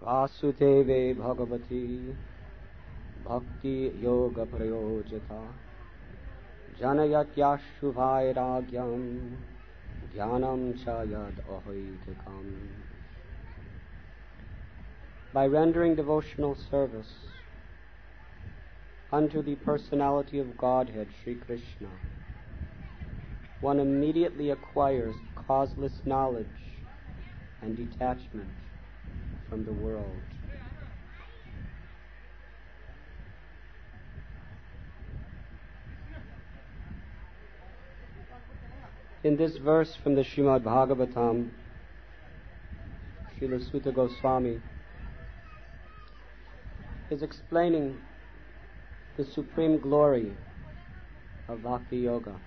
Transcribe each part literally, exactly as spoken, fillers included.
Vasudeve Bhagavati Bhakti Yoga Prayojata Janayatyashu Vairagyam Jnanam Chayad Ahaitikam. By rendering devotional service unto the personality of Godhead, Sri Krishna, one immediately acquires causeless knowledge and detachment from the world. In this verse from the Srimad Bhagavatam, Srila Sutta Goswami is explaining the supreme glory of Bhakti Yoga.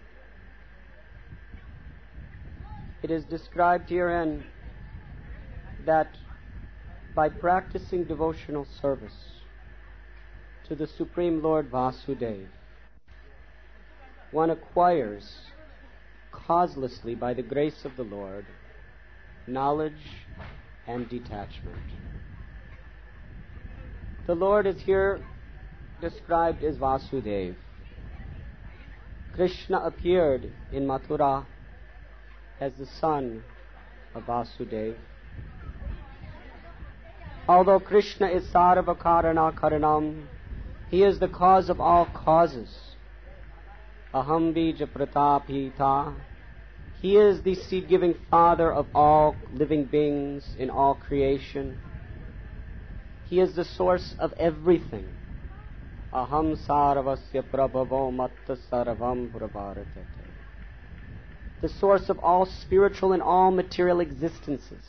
It is described herein that by practicing devotional service to the Supreme Lord Vasudeva, one acquires causelessly, by the grace of the Lord, knowledge and detachment. The Lord is here described as Vasudeva. Krishna appeared in Mathura as the son of Vasudeva. Although Krishna is Sarva Karana Karanam, he is the cause of all causes. Aham Bija Pratapita. He is the seed-giving father of all living beings in all creation. He is the source of everything. Aham Sarvasya Prabhavo Matta Sarvam Prabharatete. The source of all spiritual and all material existences.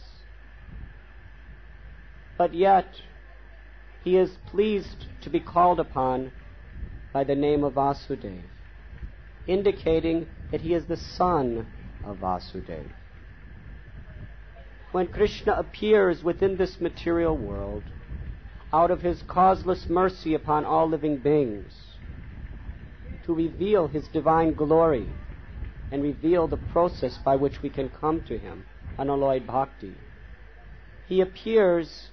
But yet, he is pleased to be called upon by the name of Vasudeva, indicating that he is the son of Vasudeva. When Krishna appears within this material world, out of his causeless mercy upon all living beings, to reveal his divine glory and reveal the process by which we can come to him, unalloyed bhakti, he appears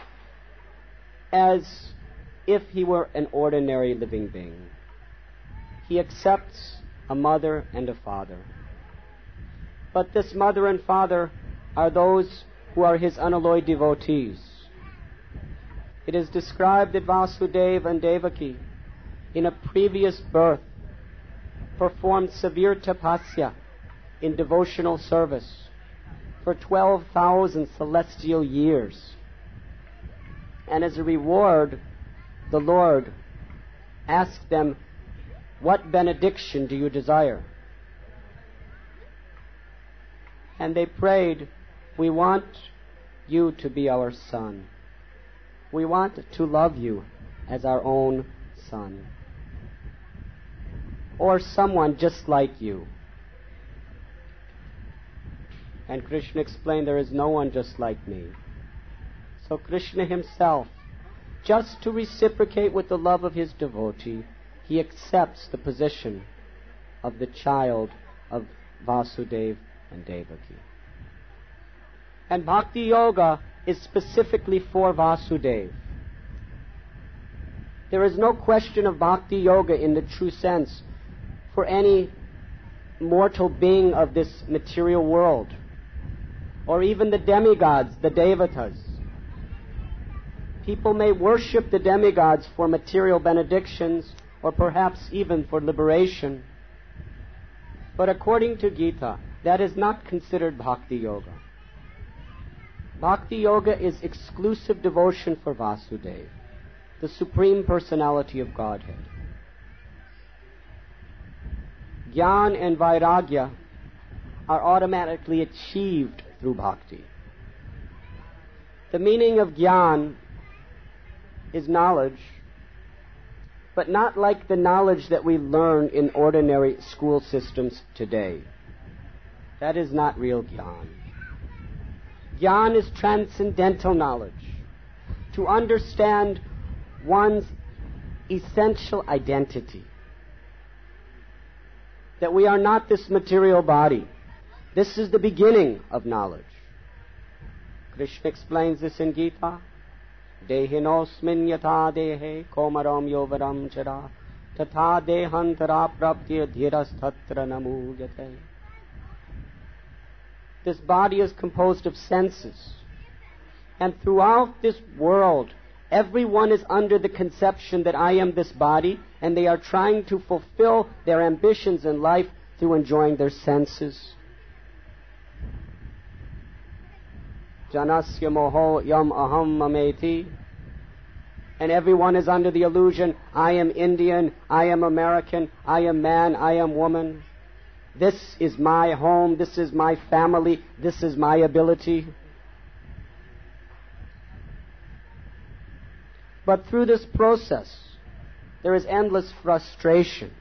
as if he were an ordinary living being. He accepts a mother and a father. But this mother and father are those who are his unalloyed devotees. It is described that Vasudeva and Devaki, in a previous birth, performed severe tapasya in devotional service for twelve thousand celestial years. And as a reward, the Lord asked them, "What benediction do you desire?" And they prayed, "We want you to be our son. We want to love you as our own son, or someone just like you." And Krishna explained, "There is no one just like me." So Krishna himself, just to reciprocate with the love of his devotee, he accepts the position of the child of Vasudeva and Devaki. And Bhakti Yoga is specifically for Vasudeva. There is no question of Bhakti Yoga in the true sense for any mortal being of this material world, or even the demigods, the devatas. People may worship the demigods for material benedictions, or perhaps even for liberation. But according to Gita, that is not considered Bhakti Yoga. Bhakti Yoga is exclusive devotion for Vasudeva, the Supreme Personality of Godhead. Jnana and Vairagya are automatically achieved through Bhakti. The meaning of Jnana is knowledge, but not like the knowledge that we learn in ordinary school systems today. That is not real Jnana. Jnana is transcendental knowledge, to understand one's essential identity, that we are not this material body. This is the beginning of knowledge. Krishna explains this in Gita. Dehinosmin yatha dehe komaram yovaram chara tatha dehantara praptir dhirastatra namujate. This body is composed of senses. And throughout this world, everyone is under the conception that I am this body, and they are trying to fulfill their ambitions in life through enjoying their senses. Janasya moho yam aham mameti. And everyone is under the illusion, I am Indian, I am American, I am man, I am woman. This is my home, this is my family, this is my ability. But through this process, there is endless frustration.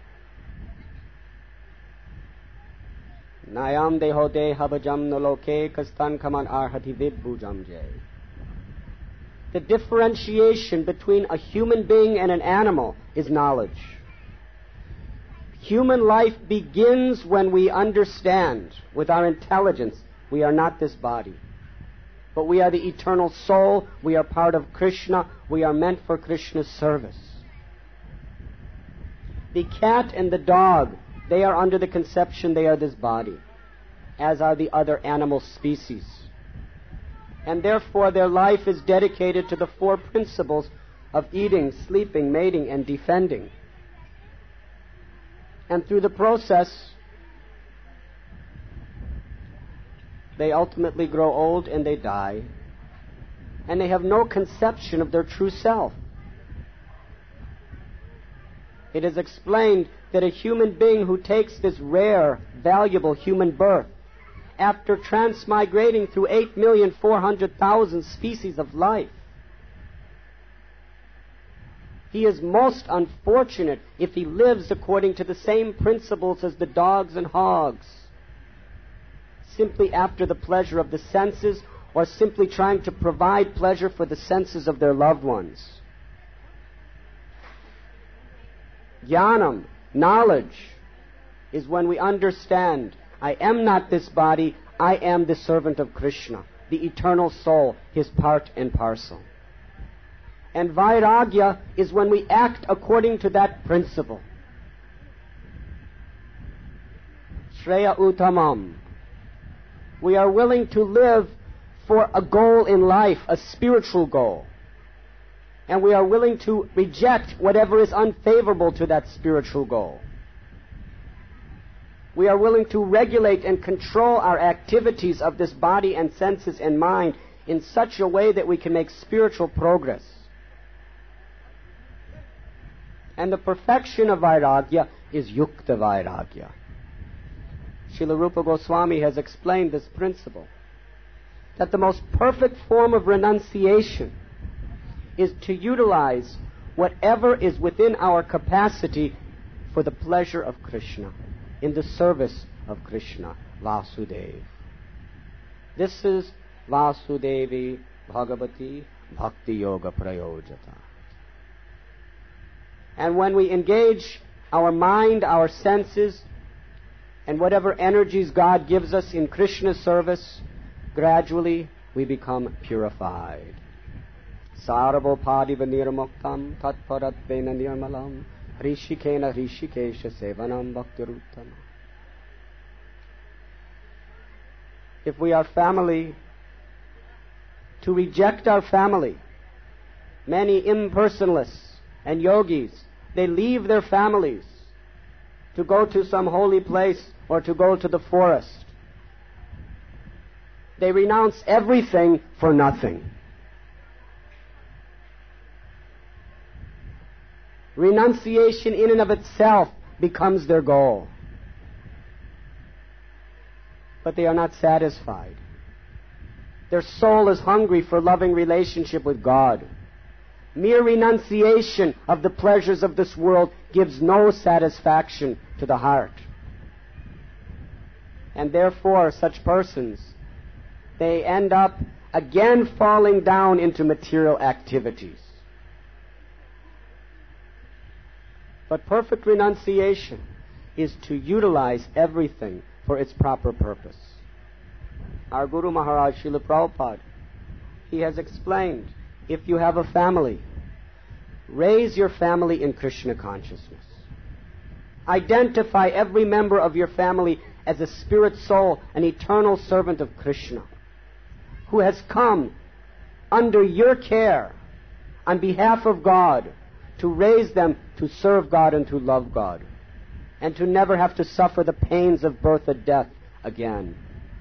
Nayam deho de habajam noloke kastan kaman arhati vibhujam jay. The differentiation between a human being and an animal is knowledge. Human life begins when we understand with our intelligence we are not this body, but we are the eternal soul, we are part of Krishna, we are meant for Krishna's service. The cat and the dog, they are under the conception they are this body, as are the other animal species. And therefore their life is dedicated to the four principles of eating, sleeping, mating, and defending. And through the process, they ultimately grow old and they die. And they have no conception of their true self. It is explained that a human being who takes this rare, valuable human birth, after transmigrating through eight million four hundred thousand species of life, he is most unfortunate if he lives according to the same principles as the dogs and hogs, simply after the pleasure of the senses, or simply trying to provide pleasure for the senses of their loved ones. Jnanam, knowledge, is when we understand, I am not this body, I am the servant of Krishna, the eternal soul, his part and parcel. And vairagya is when we act according to that principle. Shreya uttamam. We are willing to live for a goal in life, a spiritual goal. And we are willing to reject whatever is unfavorable to that spiritual goal. We are willing to regulate and control our activities of this body and senses and mind in such a way that we can make spiritual progress. And the perfection of vairagya is yukta vairagya. Srila Rupa Goswami has explained this principle, that the most perfect form of renunciation is to utilize whatever is within our capacity for the pleasure of Krishna, in the service of Krishna, Vasudeva. This is Vasudevi Bhagavati Bhakti Yoga Prayojata. And when we engage our mind, our senses, and whatever energies God gives us in Krishna's service, gradually we become purified. Sarvopadiva nirmuktam tatparatvena nirmalam rishikena rishikesha sevanam bhaktiruttama. If we are family, to reject our family, many impersonalists and yogis, they leave their families to go to some holy place or to go to the forest. They renounce everything for nothing. Renunciation in and of itself becomes their goal. But they are not satisfied. Their soul is hungry for loving relationship with God. Mere renunciation of the pleasures of this world gives no satisfaction to the heart. And therefore, such persons, they end up again falling down into material activities. But perfect renunciation is to utilize everything for its proper purpose. Our Guru Maharaj, Srila Prabhupada, he has explained, if you have a family, raise your family in Krishna consciousness. Identify every member of your family as a spirit soul, an eternal servant of Krishna, who has come under your care on behalf of God to raise them to serve God and to love God, and to never have to suffer the pains of birth and death again.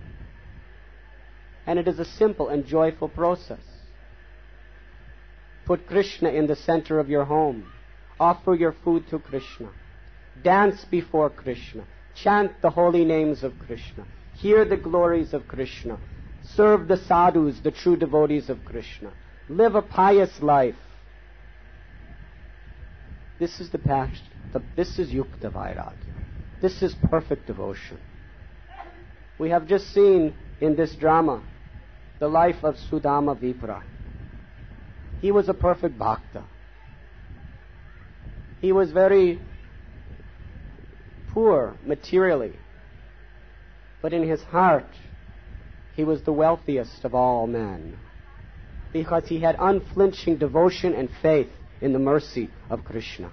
And it is a simple and joyful process. Put Krishna in the center of your home. Offer your food to Krishna. Dance before Krishna. Chant the holy names of Krishna. Hear the glories of Krishna. Serve the sadhus, the true devotees of Krishna. Live a pious life. This is the path. This is Yukta Vairagya. This is perfect devotion. We have just seen in this drama the life of Sudama Vipra. He was a perfect bhakta. He was very poor materially, but in his heart he was the wealthiest of all men, because he had unflinching devotion and faith in the mercy of Krishna.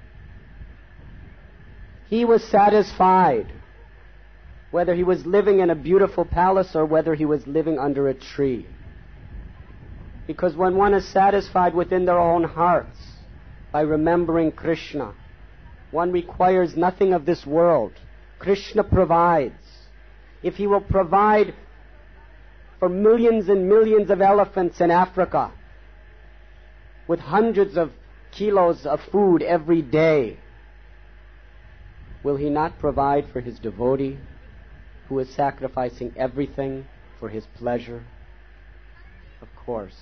He was satisfied whether he was living in a beautiful palace or whether he was living under a tree. Because when one is satisfied within their own hearts by remembering Krishna, one requires nothing of this world. Krishna provides. If he will provide for millions and millions of elephants in Africa with hundreds of kilos of food every day, will he not provide for his devotee who is sacrificing everything for his pleasure? Of course.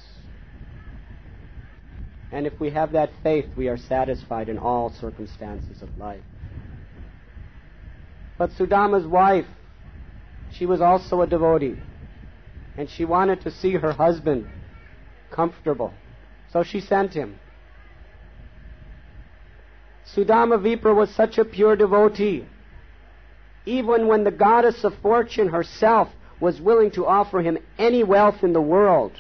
And if we have that faith, we are satisfied in all circumstances of life. But Sudama's wife, she was also a devotee, and she wanted to see her husband comfortable, so she sent him. Sudama Vipra was such a pure devotee. Even when the goddess of fortune herself was willing to offer him any wealth in the world,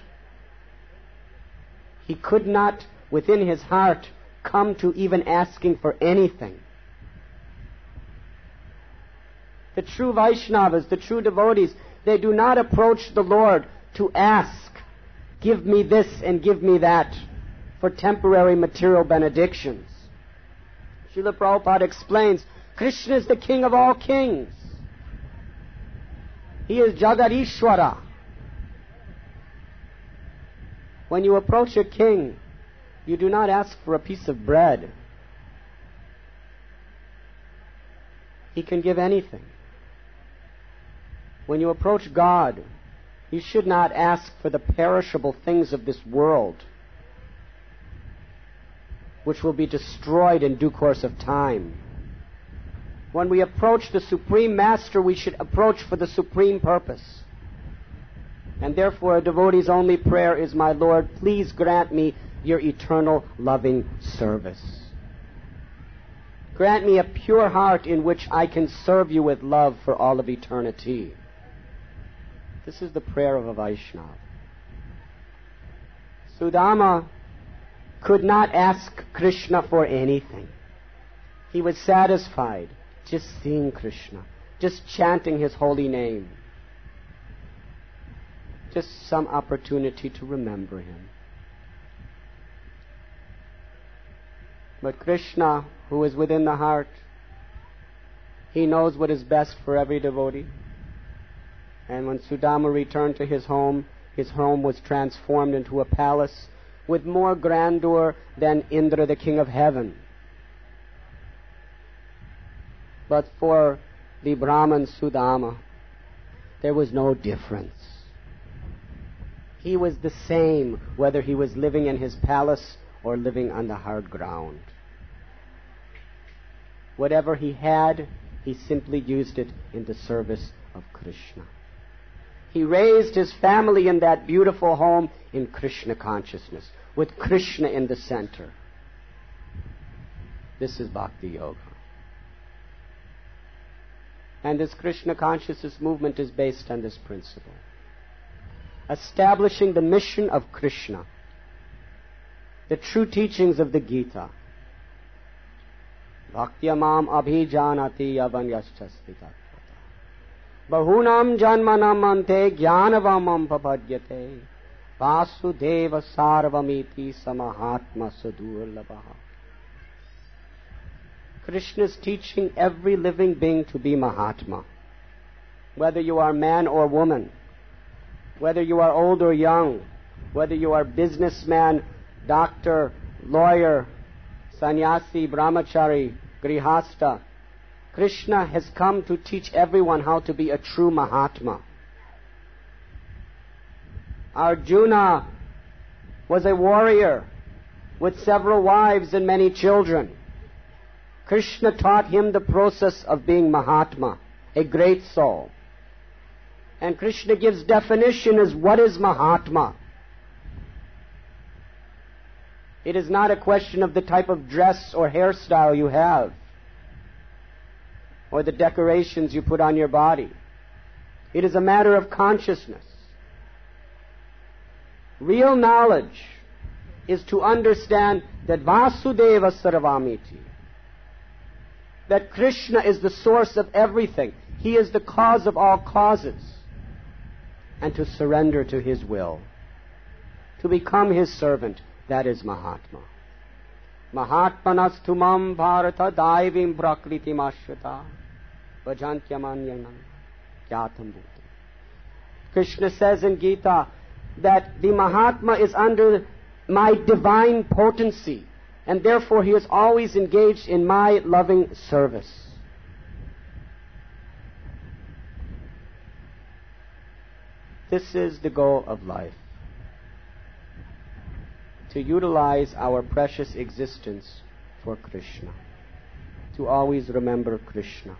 he could not, within his heart, come to even asking for anything. The true Vaishnavas, the true devotees, they do not approach the Lord to ask, give me this and give me that, for temporary material benedictions. Srila Prabhupada explains, Krishna is the king of all kings. He is Jagadishwara. When you approach a king, you do not ask for a piece of bread. He can give anything. When you approach God, you should not ask for the perishable things of this world, which will be destroyed in due course of time. When we approach the Supreme Master, we should approach for the supreme purpose. And therefore, a devotee's only prayer is, my Lord, please grant me your eternal loving service. Grant me a pure heart in which I can serve you with love for all of eternity. This is the prayer of a Vaishnava. Sudama could not ask Krishna for anything. He was satisfied just seeing Krishna, just chanting his holy name, just some opportunity to remember him. But Krishna, who is within the heart, he knows what is best for every devotee. And when Sudama returned to his home, his home was transformed into a palace with more grandeur than Indra, the king of heaven. But for the Brahman Sudama, there was no difference. He was the same whether he was living in his palace or living on the hard ground. Whatever he had, he simply used it in the service of Krishna. He raised his family in that beautiful home in Krishna consciousness, with Krishna in the center. This is Bhakti Yoga. And this Krishna consciousness movement is based on this principle. Establishing the mission of Krishna the true teachings of the Gita. Bhaktyamam abhijanati avanyashchasti tattvata. Bahunam janmanam ante jnanavamam papadyate. Vasudeva sarvamiti samahatma sudurlabha. Krishna is teaching every living being to be Mahatma. Whether you are man or woman, whether you are old or young, whether you are businessman, doctor, lawyer, sannyasi, brahmachari, grihasta, Krishna has come to teach everyone how to be a true Mahatma. Arjuna was a warrior with several wives and many children. Krishna taught him the process of being Mahatma, a great soul. And Krishna gives definition as what is Mahatma. It is not a question of the type of dress or hairstyle you have, or the decorations you put on your body. It is a matter of consciousness. Real knowledge is to understand that Vasudeva Sarvamiti, that Krishna is the source of everything. He is the cause of all causes. And to surrender to His will, to become His servant, that is Mahatma. Mahatmanas tumam bharata daivim prakriti mashrita vajantyamanyanam kyatam bhutam. Krishna says in Gita that the Mahatma is under my divine potency, and therefore he is always engaged in my loving service. This is the goal of life. To utilize our precious existence for Krishna. To always remember Krishna.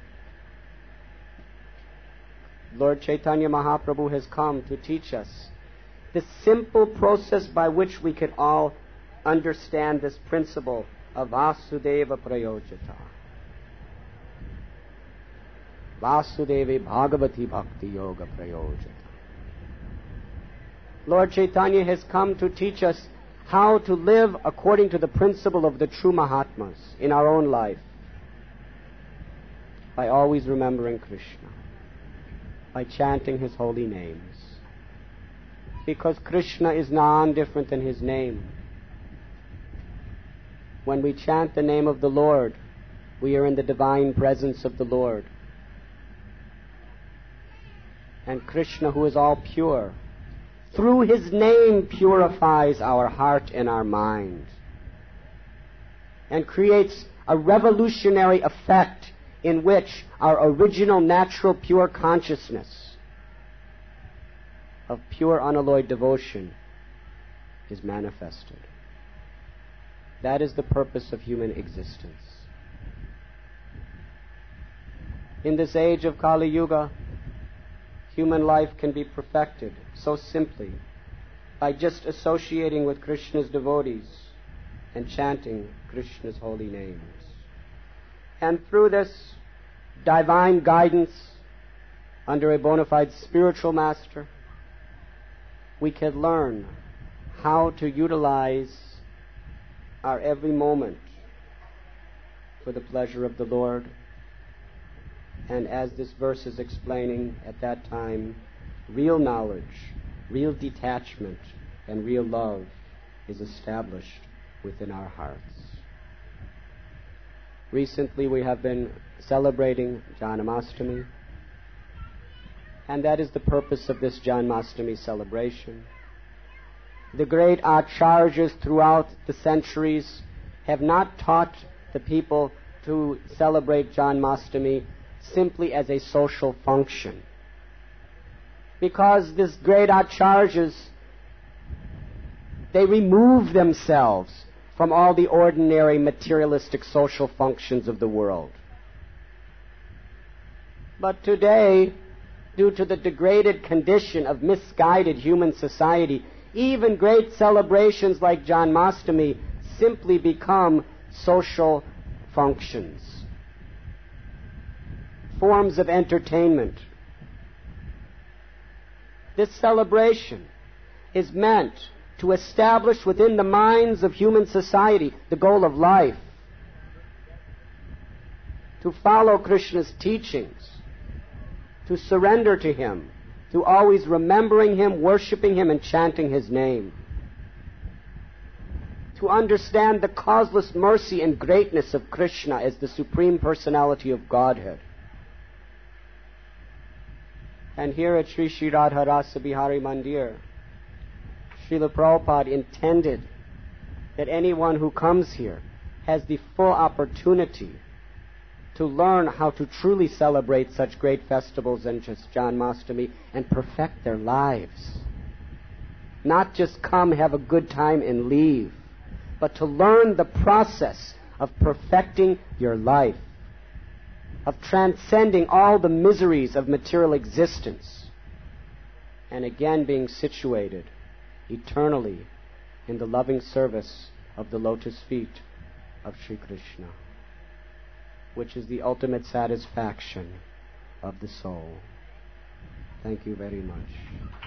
Lord Chaitanya Mahaprabhu has come to teach us the simple process by which we can all understand this principle of Vasudeva Prayojata. Vasudevi Bhagavati Bhakti Yoga Prayojata. Lord Chaitanya has come to teach us how to live according to the principle of the true Mahatmas in our own life, by always remembering Krishna, by chanting His holy names. Because Krishna is none different than His name. When we chant the name of the Lord, we are in the divine presence of the Lord. And Krishna, who is all pure, through His name purifies our heart and our mind, and creates a revolutionary effect in which our original natural pure consciousness of pure unalloyed devotion is manifested. That is the purpose of human existence. In this age of Kali Yuga, human life can be perfected so simply by just associating with Krishna's devotees and chanting Krishna's holy names. And through this divine guidance under a bona fide spiritual master, we can learn how to utilize our every moment for the pleasure of the Lord. And as this verse is explaining, at that time, real knowledge, real detachment, and real love is established within our hearts. Recently we have been celebrating Janamastami, and that is the purpose of this Janmastami celebration. The great acharyas throughout the centuries have not taught the people to celebrate Janmastami simply as a social function. Because these great acharyas, they remove themselves from all the ordinary materialistic social functions of the world. But today, due to the degraded condition of misguided human society, even great celebrations like Janmastami simply become social functions, forms of entertainment. This celebration is meant to establish within the minds of human society the goal of life, to follow Krishna's teachings, to surrender to Him, to always remembering Him, worshipping Him, and chanting His name, to understand the causeless mercy and greatness of Krishna as the Supreme Personality of Godhead. And here at Sri Sri Radha Rasa Bihari Mandir, Srila Prabhupada intended that anyone who comes here has the full opportunity to learn how to truly celebrate such great festivals as Janmashtami and perfect their lives. Not just come, have a good time, and leave, but to learn the process of perfecting your life, of transcending all the miseries of material existence, and again being situated eternally in the loving service of the lotus feet of Sri Krishna, which is the ultimate satisfaction of the soul. Thank you very much.